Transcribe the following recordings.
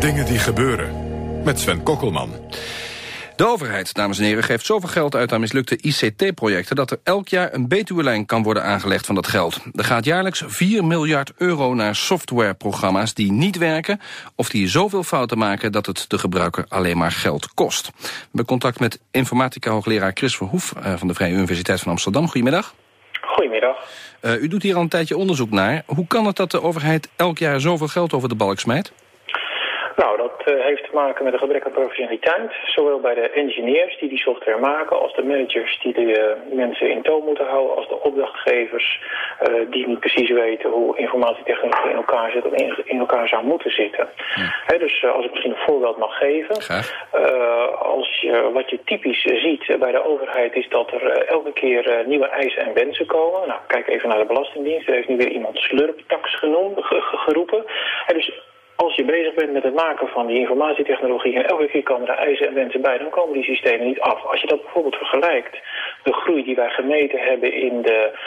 Dingen die gebeuren. Met Sven Kokkelman. De overheid, dames en heren, geeft zoveel geld uit aan mislukte ICT-projecten... dat er elk jaar een Betuwelijn kan worden aangelegd van dat geld. Er gaat jaarlijks 4 miljard euro naar softwareprogramma's die niet werken... of die zoveel fouten maken dat het de gebruiker alleen maar geld kost. We hebben contact met informatica-hoogleraar Chris Verhoef... van de Vrije Universiteit van Amsterdam. Goedemiddag. Goedemiddag. U doet hier al een tijdje onderzoek naar. Hoe kan het dat de overheid elk jaar zoveel geld over de balk smijt? Nou, dat heeft te maken met een gebrek aan professionaliteit. Zowel bij de engineers die software maken, als de managers die de mensen in toom moeten houden, als de opdrachtgevers die niet precies weten hoe informatietechnologie in elkaar zit of in elkaar zou moeten zitten. Dus als ik misschien een voorbeeld mag geven. Wat je typisch ziet bij de overheid is dat er elke keer nieuwe eisen en wensen komen. Nou, kijk even naar de Belastingdienst. Er heeft nu weer iemand slurptax geroepen. Dus als je bezig bent met het maken van die informatietechnologie en elke keer komen er eisen en wensen bij, dan komen die systemen niet af. Als je dat bijvoorbeeld vergelijkt, de groei die wij gemeten hebben in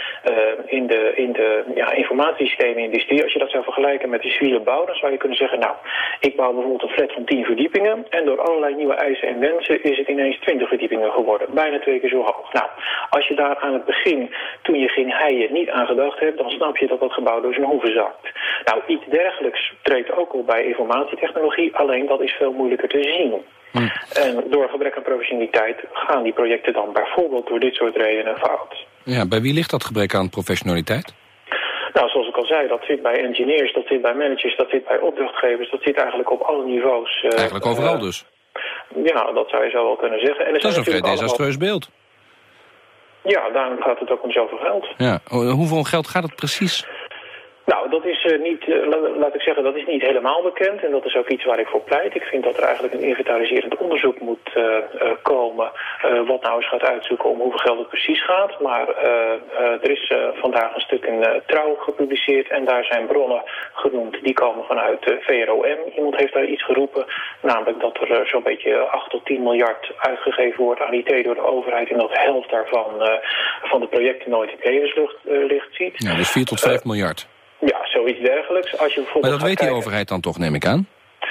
de informatiesystemenindustrie, als je dat zou vergelijken met de civiele bouw, dan zou je kunnen zeggen, nou, ik bouw bijvoorbeeld een flat van 10 verdiepingen en door allerlei nieuwe eisen en wensen is het ineens 20 verdiepingen geworden. Bijna 2 keer zo hoog. Nou, als je daar aan het begin, toen je ging heien, niet aan gedacht hebt, dan snap je dat dat gebouw door zijn hoeven zakt. Nou, iets dergelijks treedt ook bij informatietechnologie, alleen dat is veel moeilijker te zien. En door gebrek aan professionaliteit gaan die projecten dan bijvoorbeeld door dit soort redenen fout. Ja, bij wie ligt dat gebrek aan professionaliteit? Nou, zoals ik al zei, dat zit bij engineers, dat zit bij managers, dat zit bij opdrachtgevers, dat zit eigenlijk op alle niveaus. Eigenlijk overal dus? Ja, dat zou je zo wel kunnen zeggen. En dat is een vrij desastreus beeld. Ja, daarom gaat het ook om zoveel geld. Ja, hoeveel geld gaat het precies? Nou, dat is laat ik zeggen, dat is niet helemaal bekend. En dat is ook iets waar ik voor pleit. Ik vind dat er eigenlijk een inventariserend onderzoek moet komen. Wat nou eens gaat uitzoeken om hoeveel geld het precies gaat. Maar er is vandaag een stuk in Trouw gepubliceerd. En daar zijn bronnen genoemd. Die komen vanuit VROM. Iemand heeft daar iets geroepen. Namelijk dat er zo'n beetje 8 tot 10 miljard uitgegeven wordt aan IT door de overheid. En dat de helft daarvan van de projecten nooit in levenslicht ziet. Ja, dus 4 tot 5 miljard. Ja, zoiets dergelijks. Als je bijvoorbeeld maar dat weet die overheid dan toch, neem ik aan?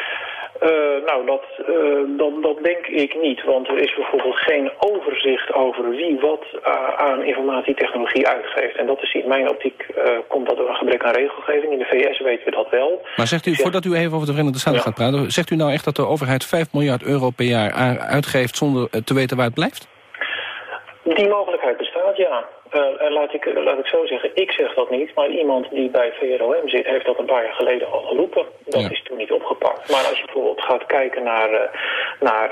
Dat denk ik niet. Want er is bijvoorbeeld geen overzicht over wie wat aan informatietechnologie uitgeeft. En dat is in mijn optiek, komt dat door een gebrek aan regelgeving. In de VS weten we dat wel. Maar zegt u, voordat u even over de Verenigde Staten gaat praten, zegt u nou echt dat de overheid 5 miljard euro per jaar uitgeeft zonder te weten waar het blijft? Die mogelijkheid bestaat, ja. Laat ik zo zeggen, ik zeg dat niet, maar iemand die bij VROM zit, heeft dat een paar jaar geleden al geroepen. Dat is toen niet opgepakt. Maar als je bijvoorbeeld gaat kijken naar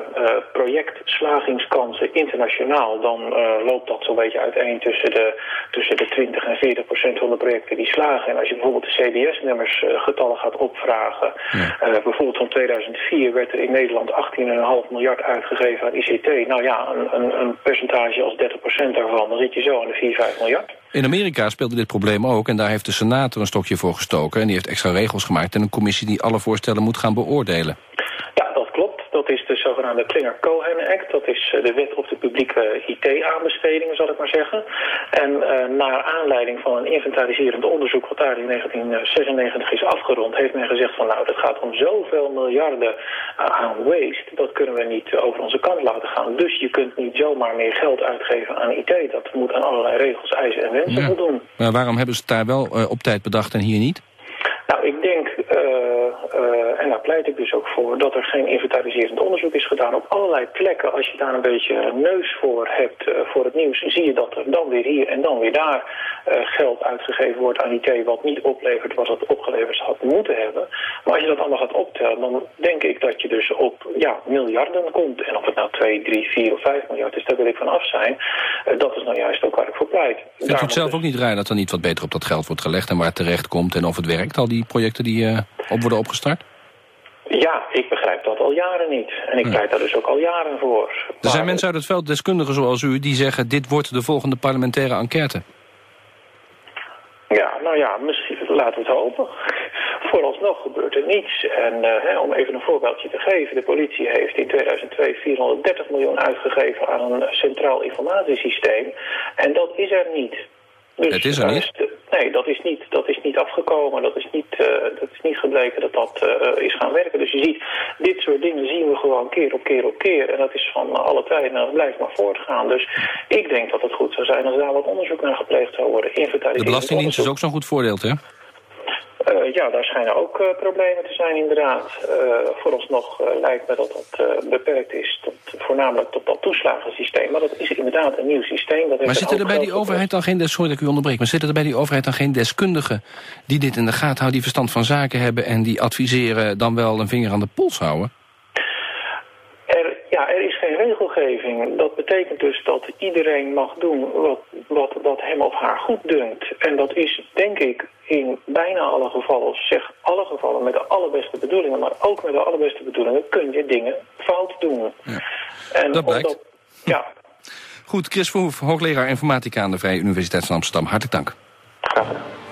projectslagingskansen internationaal, dan loopt dat zo'n beetje uiteen tussen de 20 en 40% van de projecten die slagen. En als je bijvoorbeeld de CBS-nummers getallen gaat opvragen, bijvoorbeeld van 2004 werd er in Nederland 18,5 miljard uitgegeven aan ICT. Nou ja, een percentage als 30% daarvan, dan zit je zo aan de 4-5 miljard. In Amerika speelde dit probleem ook en daar heeft de Senaat er een stokje voor gestoken en die heeft extra regels gemaakt en een commissie die alle voorstellen moet gaan beoordelen. Ja, dat klopt. Dat is de zogenaamde Clinger-Cohen Act. Dat is de wet op de publieke IT-aanbestedingen, zal ik maar zeggen. En naar aanleiding van een inventariserend onderzoek wat daar in 1996 is afgerond, heeft men gezegd van nou, dat gaat om zoveel miljarden aan waste. Dat kunnen we niet over onze kant laten gaan. Dus je kunt niet zomaar meer geld uitgeven aan IT. Dat moet aan allerlei regels, eisen en wensen voldoen. Maar waarom hebben ze het daar wel op tijd bedacht en hier niet? Nou, ik denk, en daar pleit ik dus ook voor, dat er geen inventariserend onderzoek is gedaan op allerlei plekken. Als je daar een beetje neus voor hebt voor het nieuws, zie je dat er dan weer hier en dan weer daar geld uitgegeven wordt aan IT wat niet oplevert wat het opgeleverd had moeten hebben. Maar als je dat allemaal gaat optellen, dan denk ik dat je dus op miljarden komt. En of het nou 2, 3, 4 of 5 miljard is, daar wil ik van af zijn. Dat is nou juist ook waar ik voor pleit. Vindt u het zelf ook niet raar dat er niet wat beter op dat geld wordt gelegd en waar het terecht komt en of het werkt, al die projecten die worden opgestart? Ja, ik begrijp dat al jaren niet. En ik pleit daar dus ook al jaren voor. Er zijn mensen uit het veld, deskundigen zoals u, die zeggen dit wordt de volgende parlementaire enquête. Ja, nou ja, misschien laten we het hopen. Vooralsnog gebeurt er niets. En om even een voorbeeldje te geven, de politie heeft in 2002 430 miljoen uitgegeven aan een centraal informatiesysteem. En dat is er niet. Dus het is er niet? Nee, dat is niet afgekomen. Dat is niet gebleken dat dat is gaan werken. Dus je ziet, dit soort dingen zien we gewoon keer op keer op keer. En dat is van alle tijden en dat blijft maar voortgaan. Dus ik denk dat het goed zou zijn als daar wat onderzoek naar gepleegd zou worden. De Belastingdienst is ook zo'n goed voorbeeld, hè? Ja, daar schijnen ook problemen te zijn inderdaad. Vooralsnog lijkt me dat dat beperkt is voornamelijk tot dat toeslagensysteem. Maar dat is inderdaad een nieuw systeem. Maar zitten er bij die overheid dan geen sorry dat ik u onderbreek, maar zitten er bij die overheid dan geen deskundigen die dit in de gaten houden, die verstand van zaken hebben en die adviseren dan wel een vinger aan de pols houden? Er is geen regelgeving. Dat betekent dus dat iedereen mag doen wat hem of haar goed dunkt. En dat is, denk ik, in bijna alle gevallen, zeg alle gevallen met de allerbeste bedoelingen, maar ook met de allerbeste bedoelingen kun je dingen fout doen. Ja. En dat blijkt. Ja. Goed, Chris Verhoef, hoogleraar informatica aan de Vrije Universiteit van Amsterdam. Hartelijk dank. Graag gedaan.